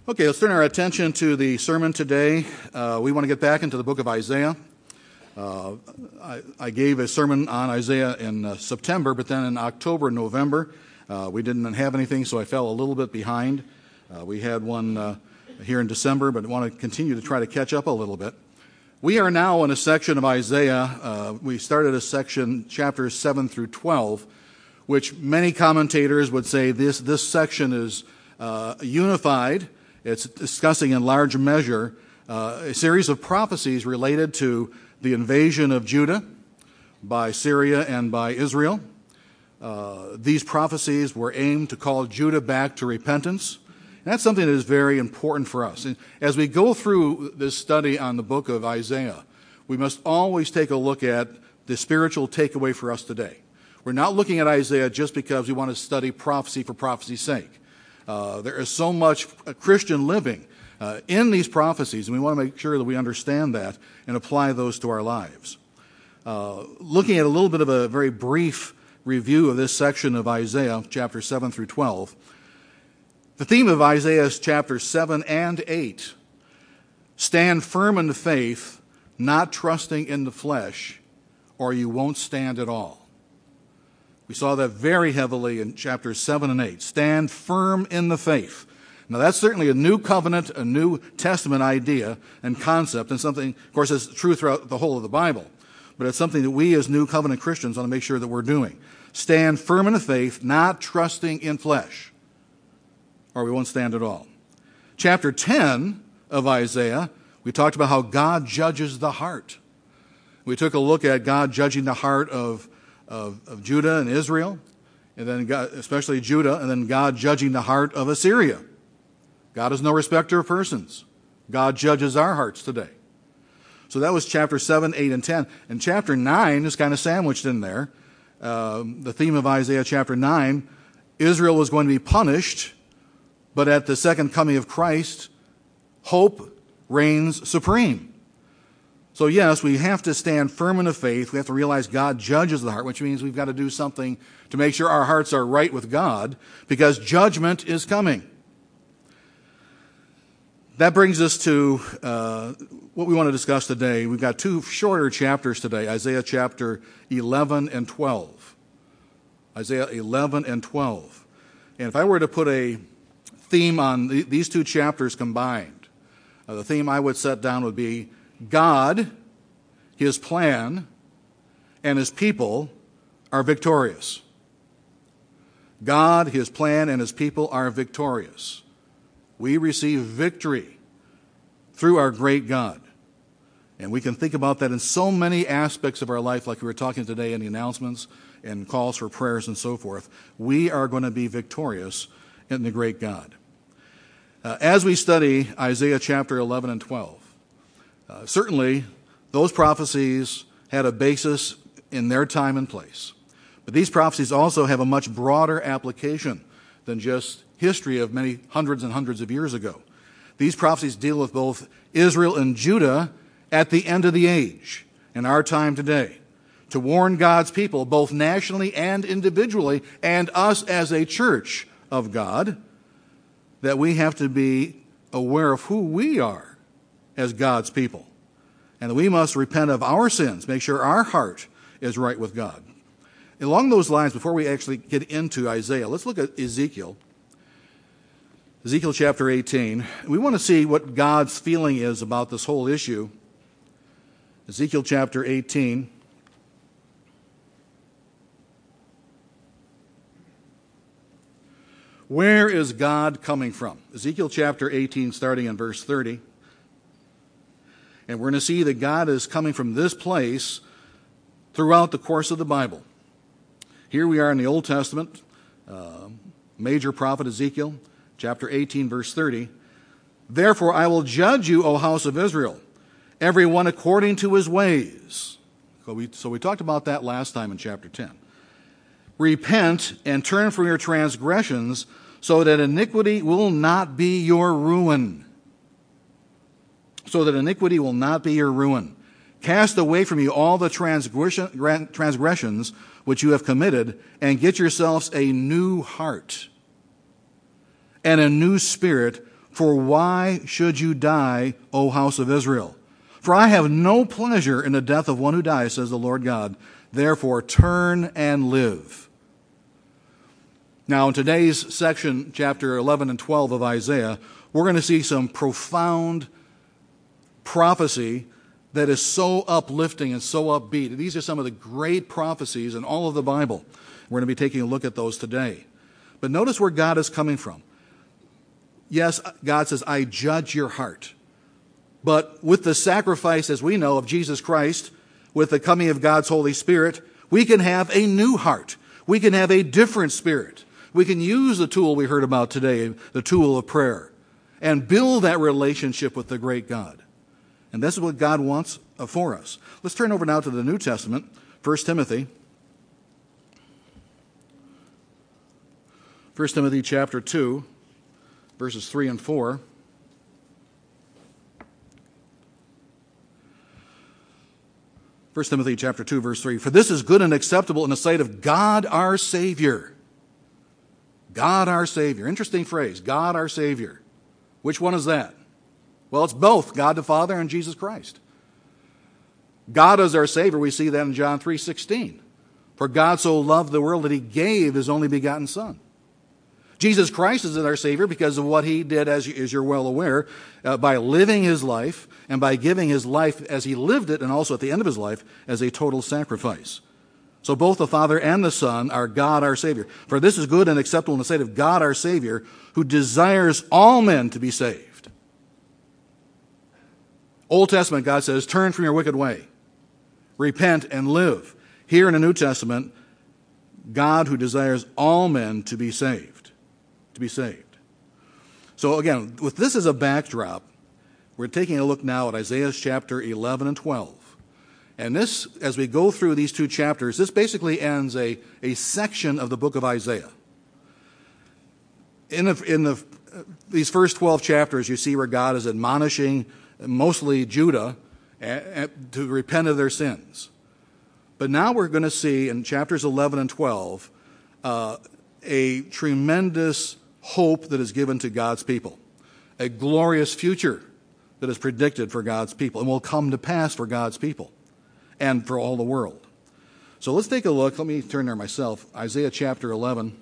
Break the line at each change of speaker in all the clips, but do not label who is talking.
Okay, let's turn our attention to the sermon today. We want to get back into the book of Isaiah. I gave a sermon on Isaiah in September, but then in October and November, we didn't have anything, so I fell a little bit behind. We had one here in December, but want to continue to try to catch up a little bit. We are now in a section of Isaiah. We started a section, chapters 7 through 12, which many commentators would say this section is unified. It's discussing in large measure a series of prophecies related to the invasion of Judah by Syria and by Israel. These prophecies were aimed to call Judah back to repentance. And that's something that is very important for us. And as we go through this study on the book of Isaiah, we must always take a look at the spiritual takeaway for us today. We're not looking at Isaiah just because we want to study prophecy for prophecy's sake. There is so much Christian living in these prophecies, and we want to make sure that we understand that and apply those to our lives. Looking at a little bit of a very brief review of this section of Isaiah, chapter 7 through 12, the theme of Isaiah's chapters 7 and 8, stand firm in the faith, not trusting in the flesh, or you won't stand at all. We saw that very heavily in chapters 7 and 8. Stand firm in the faith. Now, that's certainly a new covenant, a New Testament idea and concept, and something, of course, is true throughout the whole of the Bible. But it's something that we as New Covenant Christians want to make sure that we're doing. Stand firm in the faith, not trusting in flesh, or we won't stand at all. Chapter 10 of Isaiah, we talked about how God judges the heart. We took a look at God judging the heart of Judah and Israel, and then God, especially Judah, and then God judging the heart of Assyria. God is no respecter of persons. God judges our hearts today. So that was chapter 7, 8, and 10. And chapter 9 is kind of sandwiched in there. The theme of Isaiah chapter 9, Israel was going to be punished, but at the second coming of Christ, hope reigns supreme. So yes, we have to stand firm in the faith. We have to realize God judges the heart, which means we've got to do something to make sure our hearts are right with God, because judgment is coming. That brings us to what we want to discuss today. We've got two shorter chapters today, Isaiah chapter 11 and 12. Isaiah 11 and 12. And if I were to put a theme on these two chapters combined, the theme I would set down would be God, His plan, and His people are victorious. God, His plan, and His people are victorious. We receive victory through our great God. And we can think about that in so many aspects of our life, like we were talking today in the announcements and calls for prayers and so forth. We are going to be victorious in the great God. As we study Isaiah chapter 11 and 12, certainly, those prophecies had a basis in their time and place. But these prophecies also have a much broader application than just history of many hundreds and hundreds of years ago. These prophecies deal with both Israel and Judah at the end of the age, in our time today, to warn God's people, both nationally and individually, and us as a church of God, that we have to be aware of who we are as God's people, and that we must repent of our sins, make sure our heart is right with God. Along those lines, before we actually get into Isaiah, let's look at Ezekiel chapter 18. We want to see what God's feeling is about this whole issue. Ezekiel chapter 18. Where is God coming from? Ezekiel chapter 18, starting in verse 30. And we're going to see that God is coming from this place throughout the course of the Bible. Here we are in the Old Testament, major prophet Ezekiel, chapter 18, verse 30. Therefore I will judge you, O house of Israel, every one according to his ways. So we talked about that last time in chapter 10. Repent and turn from your transgressions, so that iniquity will not be your ruin. So that iniquity will not be your ruin. Cast away from you all the transgressions which you have committed, and get yourselves a new heart and a new spirit For why should you die, O house of Israel? For I have no pleasure in the death of one who dies, says the Lord God. Therefore turn and live. Now, in today's section, chapter 11 and 12 of Isaiah, we're going to see some profound prophecy that is so uplifting and so upbeat. These are some of the great prophecies in all of the Bible. We're going to be taking a look at those today. But notice where God is coming from. Yes, God says, I judge your heart. But with the sacrifice, as we know, of Jesus Christ, with the coming of God's Holy Spirit, we can have a new heart. We can have a different spirit. We can use the tool we heard about today, the tool of prayer, and build that relationship with the great God. And this is what God wants for us. Let's turn over now to the New Testament, 1 Timothy. 1 Timothy chapter 2, verses 3 and 4. First Timothy chapter 2, verse 3. For this is good and acceptable in the sight of God our Savior. God our Savior. Interesting phrase, God our Savior. Which one is that? Well, it's both God the Father and Jesus Christ. God as our Savior, we see that in John 3:16. For God so loved the world that he gave his only begotten Son. Jesus Christ is our Savior because of what he did, as you're well aware, by living his life and by giving his life as he lived it, and also at the end of his life as a total sacrifice. So both the Father and the Son are God our Savior. For this is good and acceptable in the sight of God our Savior, who desires all men to be saved. Old Testament, God says, turn from your wicked way. Repent and live. Here in the New Testament, God who desires all men to be saved. To be saved. So again, with this as a backdrop, we're taking a look now at Isaiah chapter 11 and 12. And this, as we go through these two chapters, this basically ends a section of the book of Isaiah. In these first 12 chapters, you see where God is admonishing mostly Judah to repent of their sins. But now we're going to see in chapters 11 and 12 a tremendous hope that is given to God's people, a glorious future that is predicted for God's people and will come to pass for God's people and for all the world. So let's take a look. Let me turn there myself. Isaiah chapter 11.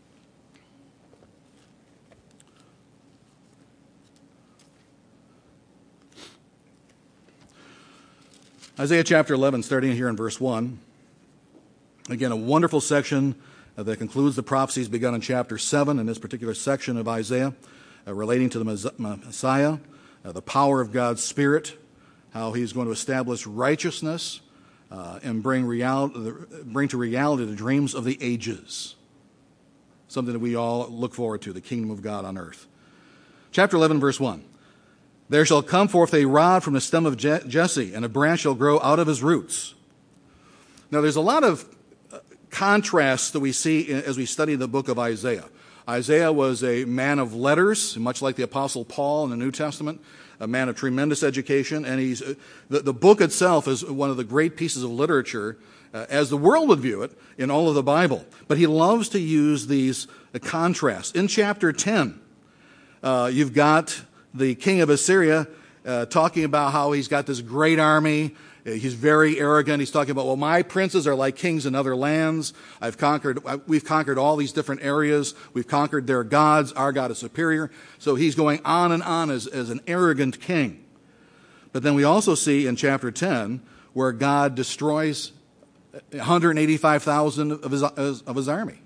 Isaiah chapter 11, starting here in verse 1. Again, a wonderful section that concludes the prophecies begun in chapter 7 in this particular section of Isaiah relating to the Messiah, the power of God's Spirit, how he's going to establish righteousness and bring to reality the dreams of the ages, something that we all look forward to, the kingdom of God on earth. Chapter 11, verse 1. There shall come forth a rod from the stem of Jesse, and a branch shall grow out of his roots. Now, there's a lot of contrasts that we see as we study the book of Isaiah. Isaiah was a man of letters, much like the Apostle Paul in the New Testament, a man of tremendous education, and the book itself is one of the great pieces of literature, as the world would view it, in all of the Bible. But he loves to use these contrasts. In chapter 10, you've got the king of Assyria talking about how he's got this great army. He's very arrogant. He's talking about, well, my princes are like kings in other lands. We've conquered all these different areas. We've conquered their gods. Our God is superior. So he's going on and on as an arrogant king. But then we also see in chapter 10 where God destroys 185,000 of his army.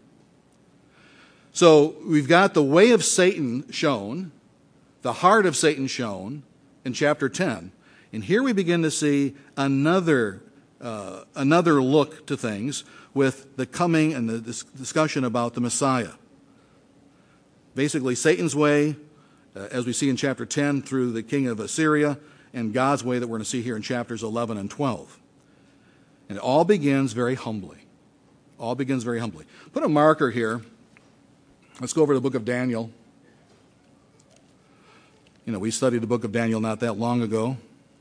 So we've got the way of Satan shown, the heart of Satan shown in chapter 10. And here we begin to see another look to things with the coming and the discussion about the Messiah. Basically, Satan's way, as we see in chapter 10 through the king of Assyria, and God's way that we're going to see here in chapters 11 and 12. And it all begins very humbly. All begins very humbly. Put a marker here. Let's go over to the book of Daniel. You know, we studied the book of Daniel not that long ago.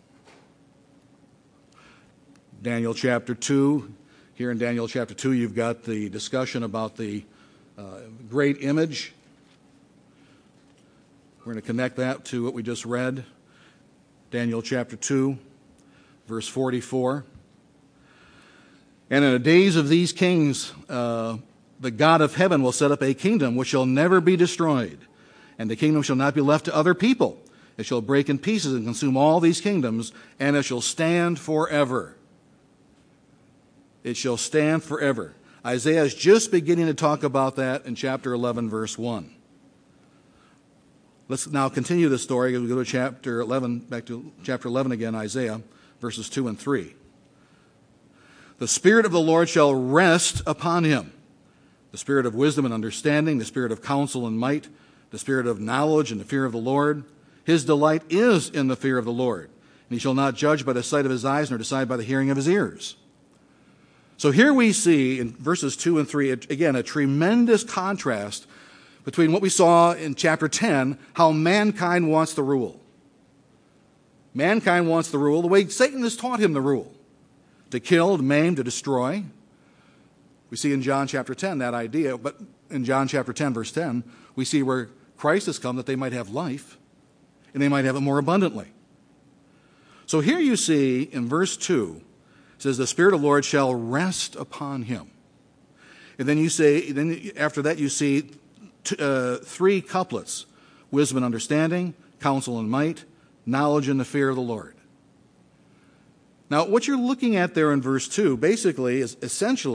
Daniel chapter 2. Here in Daniel chapter 2, you've got the discussion about the great image We're going to connect that to what we just read, Daniel chapter 2, verse 44. And in the days of these kings, the God of heaven will set up a kingdom which shall never be destroyed, and the kingdom shall not be left to other people. It shall break in pieces and consume all these kingdoms, and it shall stand forever. It shall stand forever. Isaiah is just beginning to talk about that in chapter 11, verse 1. Let's now continue the story. We go to chapter 11, back to chapter 11 again, Isaiah, verses 2 and 3. The Spirit of the Lord shall rest upon him, the Spirit of wisdom and understanding, the Spirit of counsel and might, the Spirit of knowledge and the fear of the Lord. His delight is in the fear of the Lord, and he shall not judge by the sight of his eyes, nor decide by the hearing of his ears. So here we see in verses 2 and 3, again, a tremendous contrast between what we saw in chapter 10, how mankind wants to rule. Mankind wants to rule the way Satan has taught him to rule, to kill, to maim, to destroy. We see in John chapter 10 that idea, but in John chapter 10, verse 10, we see where Christ has come that they might have life, and they might have it more abundantly. So here you see in verse 2, it says, the Spirit of the Lord shall rest upon him. And then after that you see three couplets: wisdom and understanding, counsel and might, knowledge and the fear of the Lord. Now, what you're looking at there in verse 2 basically is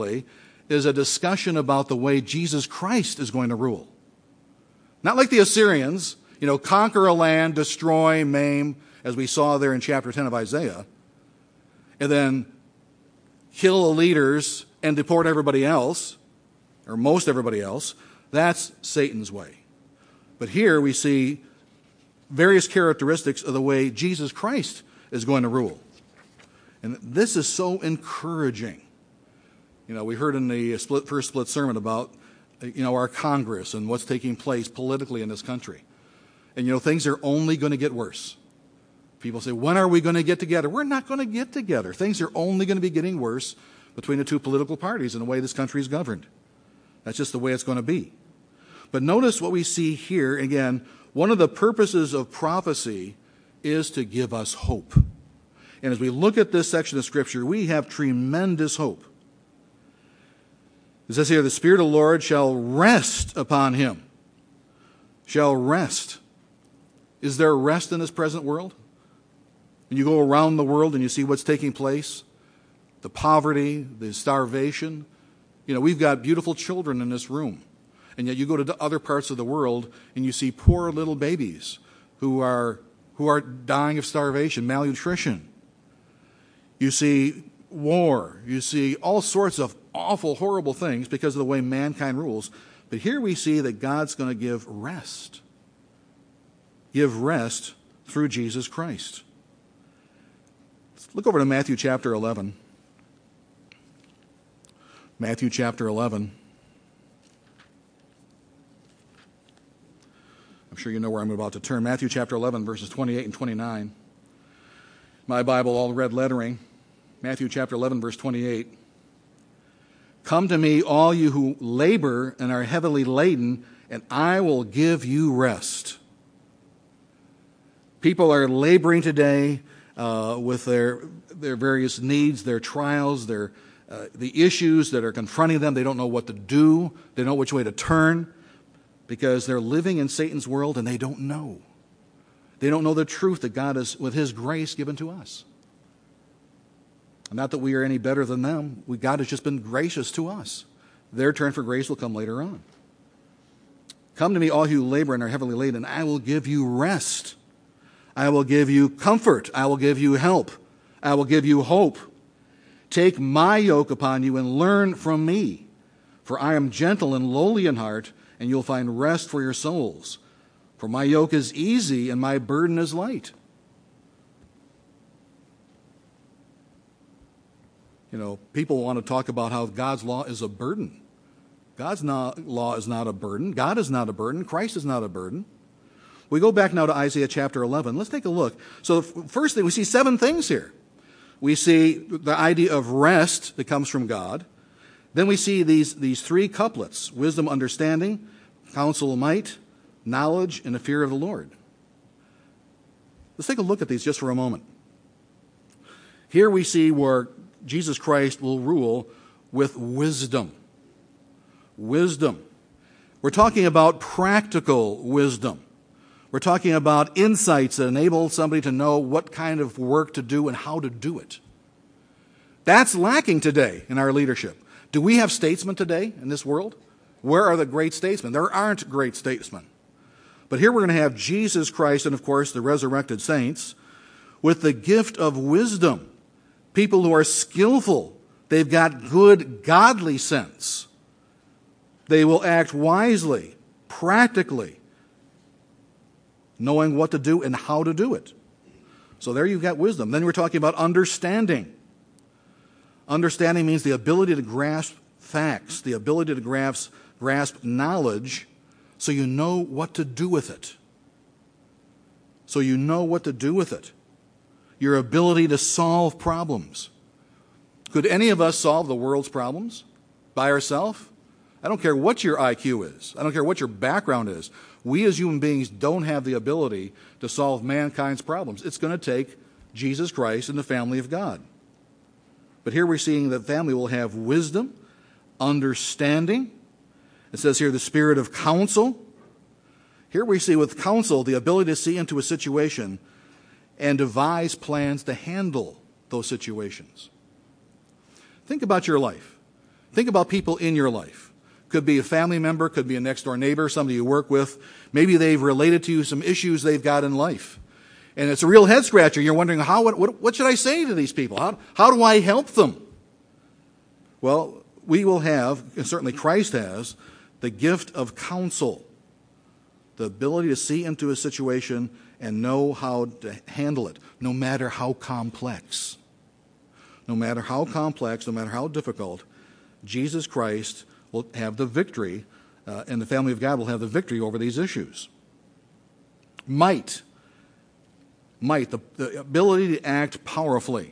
a discussion about the way Jesus Christ is going to rule. Not like the Assyrians, conquer a land, destroy, maim, as we saw there in chapter 10 of Isaiah, and then kill the leaders and deport everybody else, or most everybody else. That's Satan's way. But here we see various characteristics of the way Jesus Christ is going to rule. And this is so encouraging. We heard in the first split sermon about, our Congress and what's taking place politically in this country. And, things are only going to get worse. People say, when are we going to get together? We're not going to get together. Things are only going to be getting worse between the two political parties in the way this country is governed. That's just the way it's going to be. But notice what we see here. Again, one of the purposes of prophecy is to give us hope. And as we look at this section of Scripture, we have tremendous hope. It says here, the Spirit of the Lord shall rest upon him. Shall rest. Is there rest in this present world? When you go around the world and you see what's taking place, the poverty, the starvation, we've got beautiful children in this room. And yet you go to other parts of the world and you see poor little babies who are dying of starvation, malnutrition. You see war. You see all sorts of awful, horrible things because of the way mankind rules. But here we see that God's going to give rest. Give rest through Jesus Christ. Let's look over to Matthew chapter 11. Matthew chapter 11. I'm sure you know where I'm about to turn. Matthew chapter 11, verses 28 and 29. My Bible, all red lettering. Matthew chapter 11, verse 28. Come to me, all you who labor and are heavily laden, and I will give you rest. People are laboring today with their various needs, their trials, the issues that are confronting them. They don't know what to do. They don't know which way to turn because they're living in Satan's world and they don't know. They don't know the truth that God has, with his grace, given to us. Not that we are any better than them. God has just been gracious to us. Their turn for grace will come later on. Come to me, all you who labor and are heavily laden, and I will give you rest. I will give you comfort. I will give you help. I will give you hope. Take my yoke upon you and learn from me, for I am gentle and lowly in heart, and you'll find rest for your souls. For my yoke is easy and my burden is light. People want to talk about how God's law is a burden. God's law is not a burden. God is not a burden. Christ is not a burden. We go back now to Isaiah chapter 11. Let's take a look. So first thing, we see 7 things here. We see the idea of rest that comes from God. Then we see these 3 couplets: wisdom, understanding, counsel, might, knowledge, and the fear of the Lord. Let's take a look at these just for a moment. Here we see where Jesus Christ will rule with wisdom. Wisdom. We're talking about practical wisdom. We're talking about insights that enable somebody to know what kind of work to do and how to do it. That's lacking today in our leadership. Do we have statesmen today in this world? Where are the great statesmen? There aren't great statesmen. But here we're going to have Jesus Christ and, of course, the resurrected saints with the gift of wisdom. People who are skillful. They've got good, godly sense. They will act wisely, practically, knowing what to do and how to do it. So there you've got wisdom. Then we're talking about understanding. Understanding means the ability to grasp facts, the ability to grasp knowledge so you know what to do with it. So you know what to do with it. Your ability to solve problems. Could any of us solve the world's problems by ourselves? I don't care what your IQ is. I don't care what your background is. We as human beings don't have the ability to solve mankind's problems. It's going to take Jesus Christ and the family of God. But here we're seeing that family will have wisdom, understanding. It says here the spirit of counsel. Here we see with counsel the ability to see into a situation and devise plans to handle those situations. Think about your life. Think about people in your life. Could be a family member, could be a next door neighbor, somebody you work with. Maybe they've related to you some issues they've got in life. And it's a real head scratcher. You're wondering, what should I say to these people? How do I help them? Well, we will have, and certainly Christ has, the gift of counsel. The ability to see into a situation and know how to handle it, no matter how complex. No matter how complex, no matter how difficult, Jesus Christ will have the victory, and the family of God will have the victory over these issues. Might, the ability to act powerfully.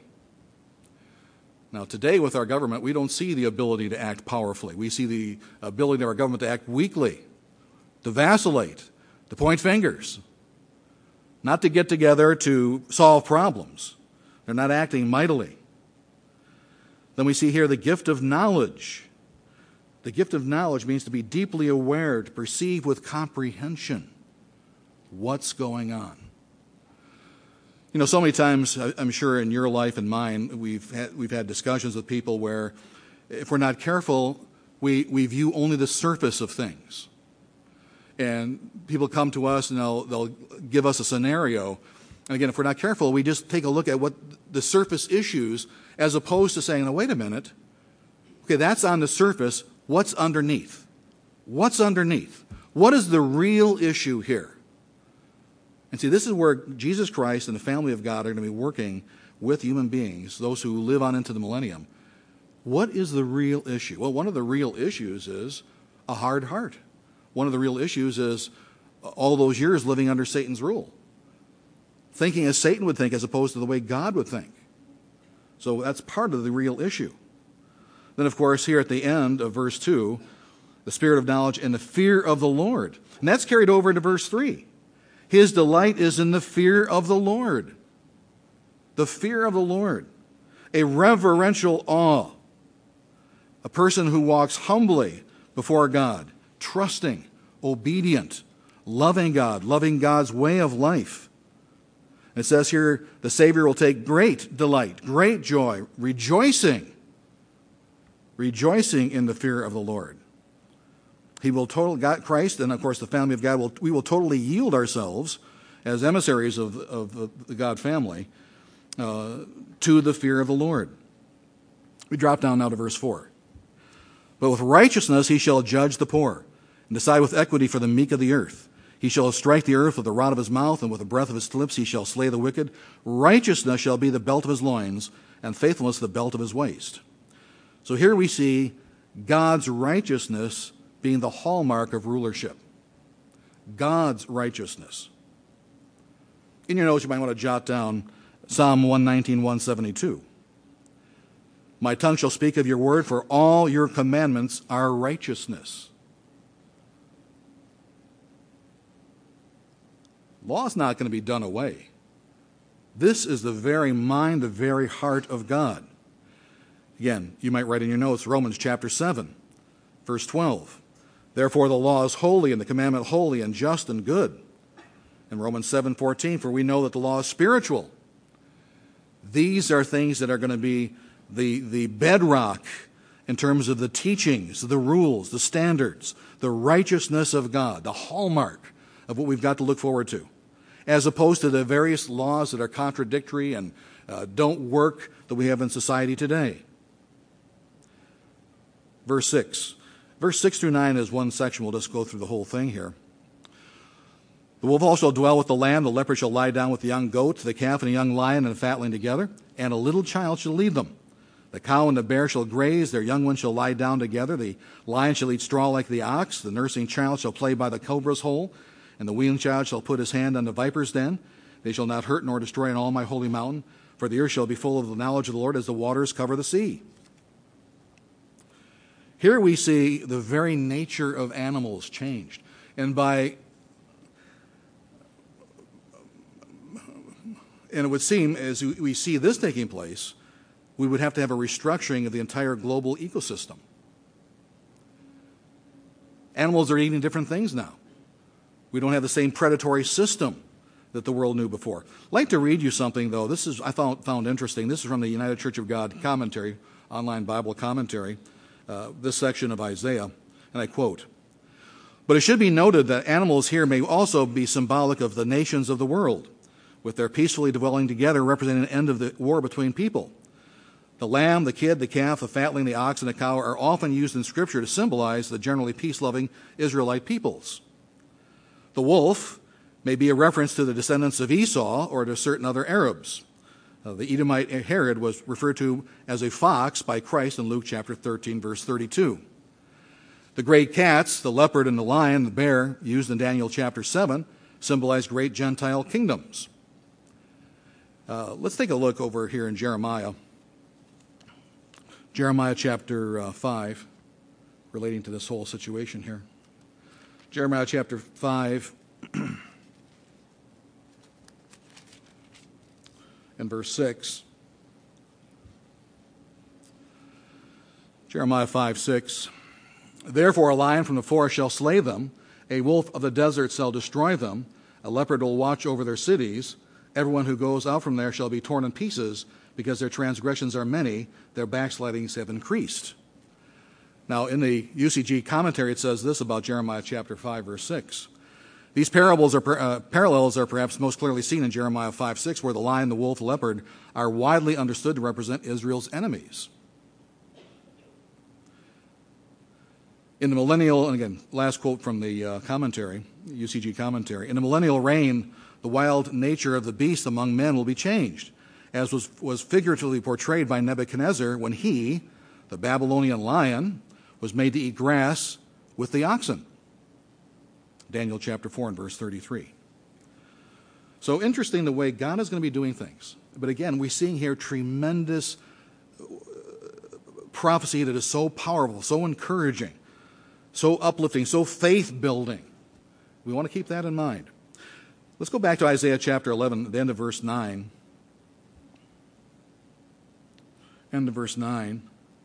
Now, today with our government, we don't see the ability to act powerfully. We see the ability of our government to act weakly, to vacillate, to point fingers, not to get together to solve problems. They're not acting mightily. Then we see here the gift of knowledge. The gift of knowledge means to be deeply aware, to perceive with comprehension what's going on. You know, so many times, I'm sure in your life and mine, we've had discussions with people where, if we're not careful, we view only the surface of things. And people come to us and they'll give us a scenario. And again, if we're not careful, we just take a look at what the surface issues, as opposed to saying, "Now, wait a minute. Okay, that's on the surface. What's underneath? What's underneath? What is the real issue here?" And see, this is where Jesus Christ and the family of God are going to be working with human beings, those who live on into the millennium. What is the real issue? Well, one of the real issues is a hard heart. One of the real issues is all those years living under Satan's rule. Thinking as Satan would think as opposed to the way God would think. So that's part of the real issue. Then, of course, here at the end of verse 2, the spirit of knowledge and the fear of the Lord. And that's carried over into verse 3. His delight is in the fear of the Lord. The fear of the Lord. A reverential awe. A person who walks humbly before God, trusting, obedient, loving God, loving God's way of life. It says here, the Savior will take great delight, great joy, rejoicing in the fear of the Lord. He will God, Christ, and of course the family of God, we will totally yield ourselves as emissaries of the God family to the fear of the Lord. We drop down now to verse 4. But with righteousness he shall judge the poor, and decide with equity for the meek of the earth. He shall strike the earth with the rod of his mouth, and with the breath of his lips he shall slay the wicked. Righteousness shall be the belt of his loins, and faithfulness the belt of his waist. So here we see God's righteousness being the hallmark of rulership. God's righteousness. In your notes, you might want to jot down Psalm 119, 172. My tongue shall speak of your word, for all your commandments are righteousness. Law is not going to be done away. This is the very mind, the very heart of God. Again, you might write in your notes, Romans chapter 7, verse 12. Therefore the law is holy, and the commandment holy and just and good. In Romans 7:14, for we know that the law is spiritual. These are things that are going to be the bedrock in terms of the teachings, the rules, the standards, the righteousness of God, the hallmark of what we've got to look forward to, as opposed to the various laws that are contradictory and don't work that we have in society today. Verse 6. Verse 6 through 9 is one section. We'll just go through the whole thing here. The wolf also shall dwell with the lamb, the leopard shall lie down with the young goat, the calf and a young lion and a fatling together, and a little child shall lead them. The cow and the bear shall graze, their young ones shall lie down together, the lion shall eat straw like the ox, the nursing child shall play by the cobra's hole, and the weaned child shall put his hand on the viper's den. They shall not hurt nor destroy in all my holy mountain, for the earth shall be full of the knowledge of the Lord as the waters cover the sea. Here we see the very nature of animals changed. And it would seem, as we see this taking place, we would have to have a restructuring of the entire global ecosystem. Animals are eating different things now. We don't have the same predatory system that the world knew before. I'd like to read you something, though. This is I found interesting. This is from the United Church of God commentary, online Bible commentary, this section of Isaiah, and I quote, "But it should be noted that animals here may also be symbolic of the nations of the world, with their peacefully dwelling together representing an end of the war between people. The lamb, the kid, the calf, the fatling, the ox, and the cow are often used in Scripture to symbolize the generally peace-loving Israelite peoples. The wolf may be a reference to the descendants of Esau or to certain other Arabs. The Edomite Herod was referred to as a fox by Christ in Luke chapter 13, verse 32. The great cats, the leopard and the lion, the bear, used in Daniel chapter 7, symbolize great Gentile kingdoms." Let's take a look over here in Jeremiah. Jeremiah chapter 5, relating to this whole situation here. Jeremiah chapter 5 and verse 6. Jeremiah 5:6. "Therefore a lion from the forest shall slay them, a wolf of the desert shall destroy them, a leopard will watch over their cities. Everyone who goes out from there shall be torn in pieces, because their transgressions are many, their backslidings have increased." Now, in the UCG commentary, it says this about Jeremiah chapter 5, verse 6. These parallels are perhaps most clearly seen in Jeremiah 5:6, where the lion, the wolf, the leopard are widely understood to represent Israel's enemies. In the millennial, and again, last quote from the commentary, UCG commentary, "In the millennial reign, the wild nature of the beast among men will be changed, as was figuratively portrayed by Nebuchadnezzar when he, the Babylonian lion, was made to eat grass with the oxen." Daniel chapter 4 and verse 33. So interesting the way God is going to be doing things. But again, we're seeing here tremendous prophecy that is so powerful, so encouraging, so uplifting, so faith-building. We want to keep that in mind. Let's go back to Isaiah chapter 11, the end of verse 9. End of verse 9.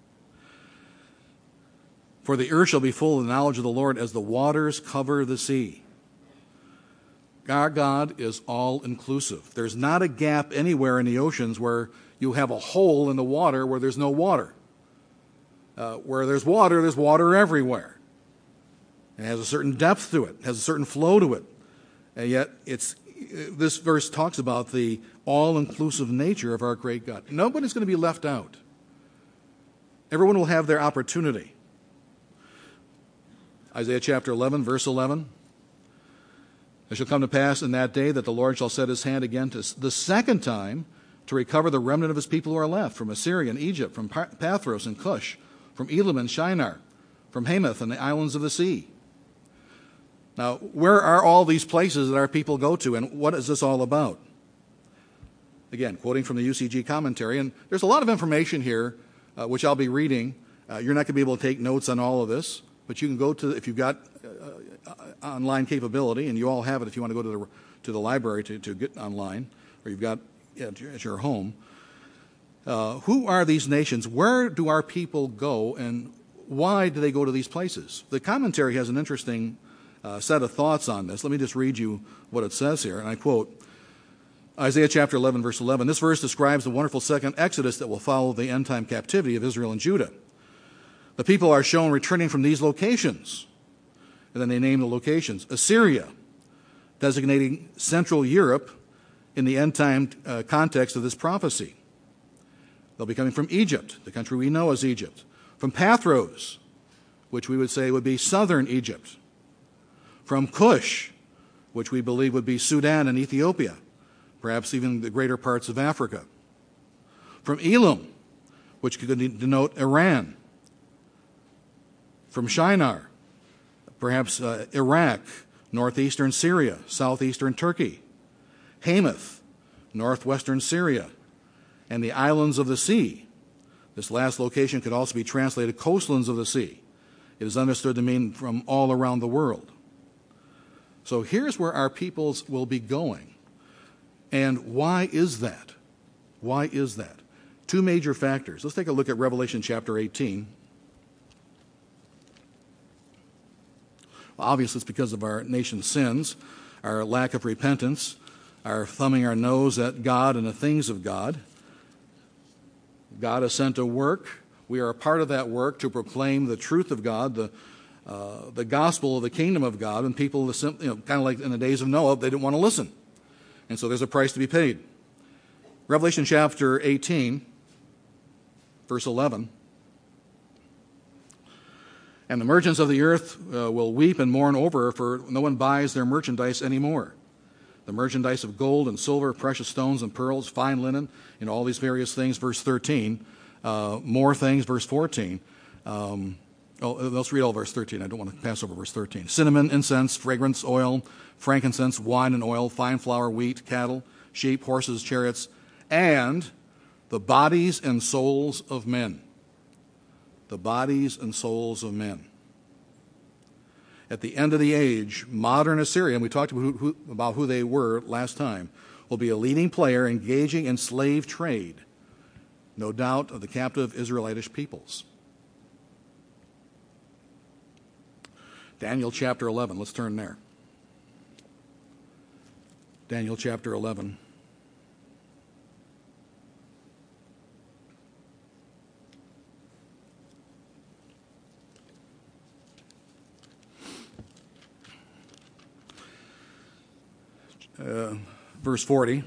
"For the earth shall be full of the knowledge of the Lord as the waters cover the sea." Our God is all-inclusive. There's not a gap anywhere in the oceans where you have a hole in the water where there's no water. Where there's water everywhere. It has a certain depth to it, has a certain flow to it. And yet, this verse talks about the all-inclusive nature of our great God. Nobody's going to be left out. Everyone will have their opportunity. Isaiah chapter 11, verse 11. "It shall come to pass in that day that the Lord shall set his hand again the second time to recover the remnant of his people who are left, from Assyria and Egypt, from Pathros and Cush, from Elam and Shinar, from Hamath and the islands of the sea." Now, where are all these places that our people go to, and what is this all about? Again, quoting from the UCG commentary, and there's a lot of information here, which I'll be reading. You're not going to be able to take notes on all of this, but you can go to, if you've got online capability, and you all have it if you want to go to the library to get online, or you've got at your home. Who are these nations? Where do our people go, and why do they go to these places? The commentary has an interesting set of thoughts on this. Let me just read you what it says here, and I quote Isaiah chapter 11, verse 11. This verse describes the wonderful second exodus that will follow the end-time captivity of Israel and Judah. The people are shown returning from these locations, and then they name the locations. Assyria, designating Central Europe in the end-time context of this prophecy. They'll be coming from Egypt, the country we know as Egypt. From Pathros, which we would say would be southern Egypt. From Cush, which we believe would be Sudan and Ethiopia, perhaps even the greater parts of Africa. From Elam, which could denote Iran. From Shinar, perhaps Iraq, northeastern Syria, southeastern Turkey. Hamath, northwestern Syria, and the islands of the sea. This last location could also be translated coastlands of the sea. It is understood to mean from all around the world. So here's where our peoples will be going. And why is that? Why is that? Two major factors. Let's take a look at Revelation chapter 18. Well, obviously, it's because of our nation's sins, our lack of repentance, our thumbing our nose at God and the things of God. God has sent a work. We are a part of that work to proclaim the truth of God, the gospel of the kingdom of God, and people, kind of like in the days of Noah, they didn't want to listen. And so there's a price to be paid. Revelation chapter 18, verse 11. And the merchants of the earth will weep and mourn over her, for no one buys their merchandise anymore. The merchandise of gold and silver, precious stones and pearls, fine linen, all these various things, verse 13. More things, verse 14. Let's read all verse 13. I don't want to pass over verse 13. Cinnamon, incense, fragrance, oil, frankincense, wine and oil, fine flour, wheat, cattle, sheep, horses, chariots, and the bodies and souls of men. The bodies and souls of men. At the end of the age, modern Assyria, and we talked about who they were last time, will be a leading player engaging in slave trade, no doubt of the captive Israelitish peoples. Daniel chapter 11, let's turn there. Daniel chapter 11. Verse 40.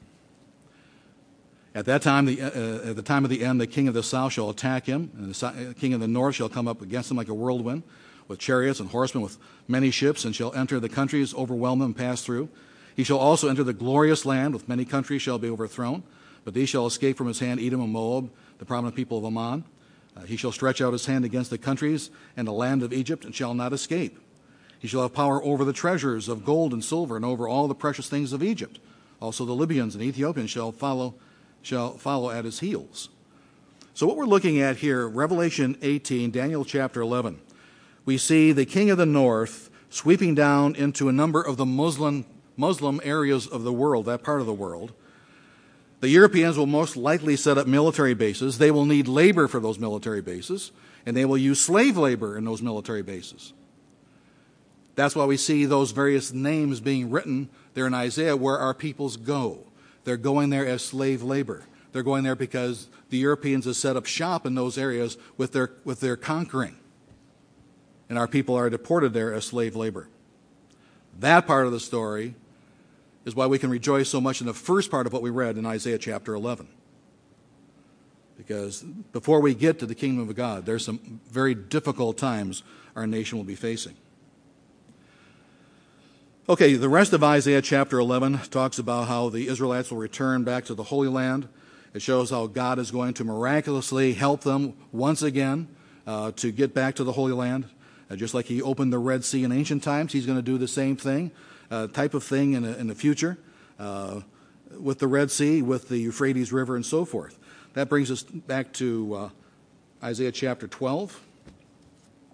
At the time of the end, the king of the south shall attack him, and the king of the north shall come up against him like a whirlwind, with chariots and horsemen, with many ships, and shall enter the countries, overwhelm them, and pass through. He shall also enter the glorious land, with many countries shall be overthrown, but these shall escape from his hand, Edom and Moab, the prominent people of Ammon. He shall stretch out his hand against the countries and the land of Egypt, and shall not escape. He shall have power over the treasures of gold and silver, and over all the precious things of Egypt. Also the Libyans and Ethiopians shall follow at his heels. So what we're looking at here, Revelation 18, Daniel chapter 11, we see the king of the north sweeping down into a number of the Muslim areas of the world, that part of the world. The Europeans will most likely set up military bases. They will need labor for those military bases, and they will use slave labor in those military bases. That's why we see those various names being written there in Isaiah, where our peoples go. They're going there as slave labor. They're going there because the Europeans have set up shop in those areas with their conquering. And our people are deported there as slave labor. That part of the story is why we can rejoice so much in the first part of what we read in Isaiah chapter 11. Because before we get to the kingdom of God, there's some very difficult times our nation will be facing. Okay, the rest of Isaiah chapter 11 talks about how the Israelites will return back to the Holy Land. It shows how God is going to miraculously help them once again to get back to the Holy Land. Just like he opened the Red Sea in ancient times, he's going to do the same thing, type of thing in the future with the Red Sea, with the Euphrates River, and so forth. That brings us back to Isaiah chapter 12,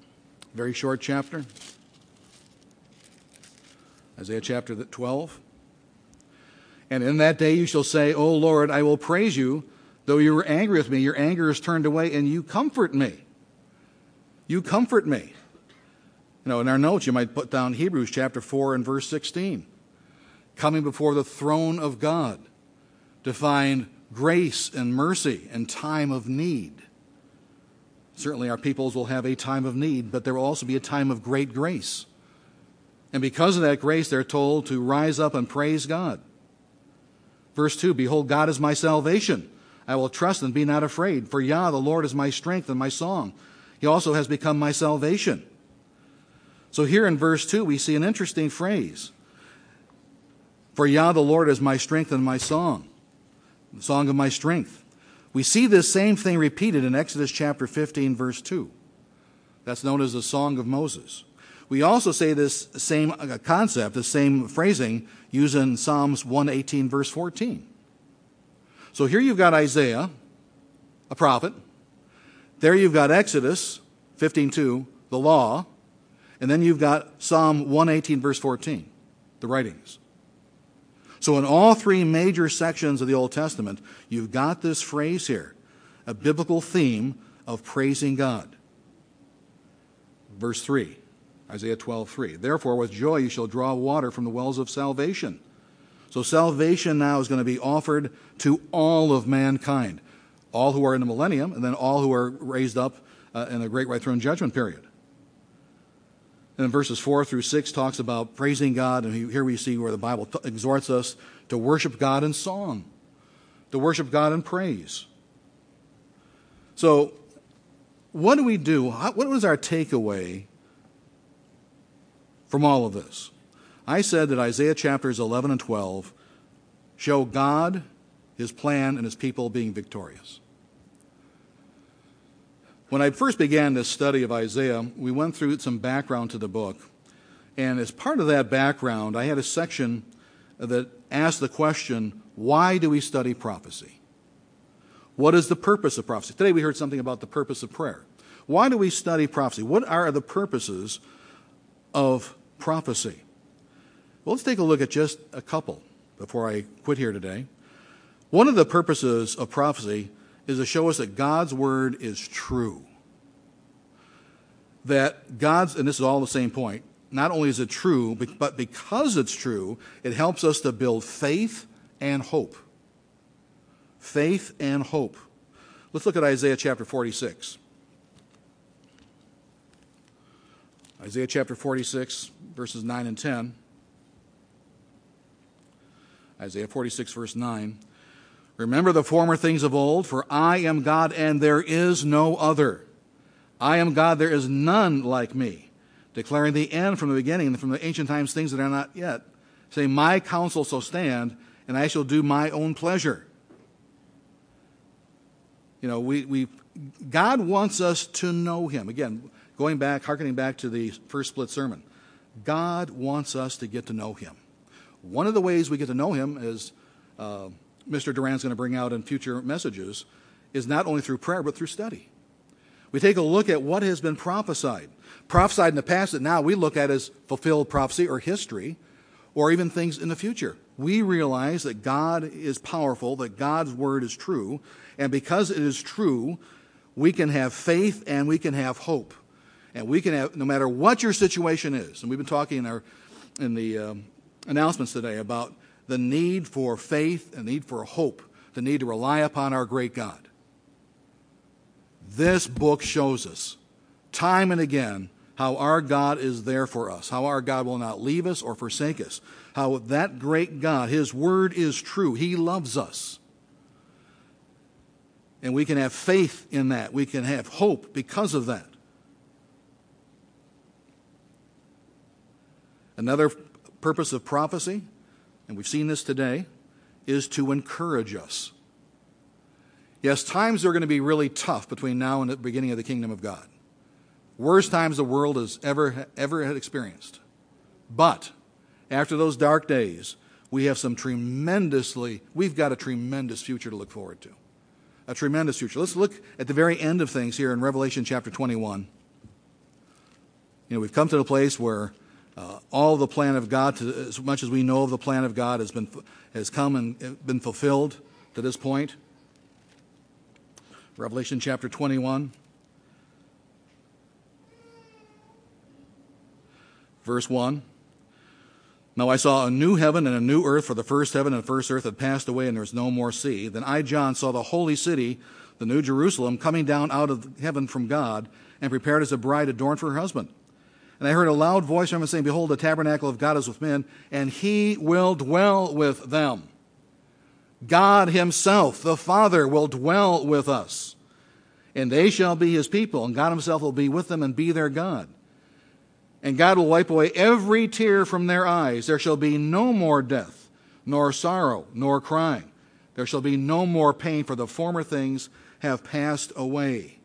very short chapter. Isaiah chapter 12. And in that day you shall say, O Lord, I will praise you. Though you were angry with me, your anger is turned away, and you comfort me. You comfort me. In our notes, you might put down Hebrews chapter 4 and verse 16. Coming before the throne of God to find grace and mercy in time of need. Certainly our peoples will have a time of need, but there will also be a time of great grace. And because of that grace, they're told to rise up and praise God. Verse 2, Behold, God is my salvation. I will trust and be not afraid. For Yah, the Lord, is my strength and my song. He also has become my salvation. So here in verse 2, we see an interesting phrase. For Yah, the Lord, is my strength and my song. The song of my strength. We see this same thing repeated in Exodus chapter 15, verse 2. That's known as the Song of Moses. We also say this same concept, the same phrasing, used in Psalms 118, verse 14. So here you've got Isaiah, a prophet. There you've got Exodus 15:2, the law. And then you've got Psalm 118, verse 14, the writings. So in all three major sections of the Old Testament, you've got this phrase here, a biblical theme of praising God. Verse 3, Isaiah 12:3. Therefore, with joy you shall draw water from the wells of salvation. So salvation now is going to be offered to all of mankind, all who are in the millennium, and then all who are raised up in the great white throne judgment period. And then verses 4 through 6 talks about praising God, and here we see where the Bible exhorts us to worship God in song, to worship God in praise. So what do we do? What was our takeaway from all of this? I said that Isaiah chapters 11 and 12 show God, His plan, and His people being victorious. When I first began this study of Isaiah, we went through some background to the book. And as part of that background, I had a section that asked the question, why do we study prophecy? What is the purpose of prophecy? Today we heard something about the purpose of prayer. Why do we study prophecy? What are the purposes of prophecy? Well, let's take a look at just a couple before I quit here today. One of the purposes of prophecy is to show us that God's word is true. That God's, and this is all the same point, not only is it true, but because it's true, it helps us to build faith and hope. Faith and hope. Let's look at Isaiah chapter 46. Isaiah chapter 46, verses 9 and 10. Isaiah 46, verse 9. Remember the former things of old, for I am God and there is no other. I am God, there is none like me, declaring the end from the beginning and from the ancient times things that are not yet. Say, my counsel shall stand, and I shall do my own pleasure. You know, God wants us to know Him. Again, hearkening back to the first split sermon. God wants us to get to know Him. One of the ways we get to know Him, as Mr. Duran's going to bring out in future messages, is not only through prayer, but through study. We take a look at what has been prophesied in the past that now we look at as fulfilled prophecy or history, or even things in the future. We realize that God is powerful, that God's word is true, and because it is true, we can have faith and we can have hope. And we can have, no matter what your situation is, and we've been talking in the announcements today about the need for faith, the need for hope, the need to rely upon our great God. This book shows us time and again how our God is there for us, how our God will not leave us or forsake us, how that great God, His word is true. He loves us. And we can have faith in that. We can have hope because of that. Another purpose of prophecy, and we've seen this today, is to encourage us. Yes, times are going to be really tough between now and the beginning of the kingdom of God. Worst times the world has ever had experienced. But after those dark days, we've got a tremendous future to look forward to. A tremendous future. Let's look at the very end of things here in Revelation chapter 21. You know, we've come to the place where All the plan of God, as much as we know of the plan of God, has come and been fulfilled to this point. Revelation chapter 21, verse 1. Now I saw a new heaven and a new earth, for the first heaven and the first earth had passed away, and there was no more sea. Then I, John, saw the holy city, the new Jerusalem, coming down out of heaven from God, and prepared as a bride adorned for her husband. And I heard a loud voice from heaven saying, Behold, the tabernacle of God is with men, and he will dwell with them. God himself, the Father, will dwell with us. And they shall be his people, and God himself will be with them and be their God. And God will wipe away every tear from their eyes. There shall be no more death, nor sorrow, nor crying. There shall be no more pain, for the former things have passed away.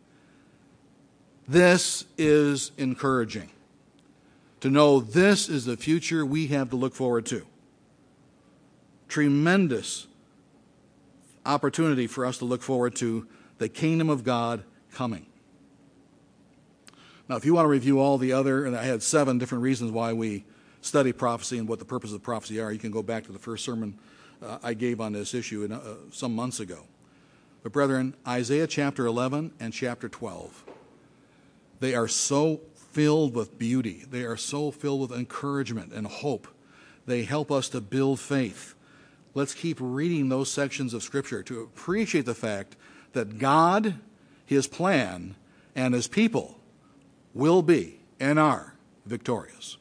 This is encouraging. To know this is the future we have to look forward to. Tremendous opportunity for us to look forward to the kingdom of God coming. Now, if you want to review all the other, and I had 7 different reasons why we study prophecy and what the purposes of prophecy are, you can go back to the first sermon I gave on this issue some months ago. But brethren, Isaiah chapter 11 and chapter 12, they are so filled with beauty. They are so filled with encouragement and hope. They help us to build faith. Let's keep reading those sections of Scripture to appreciate the fact that God, his plan, and his people will be and are victorious.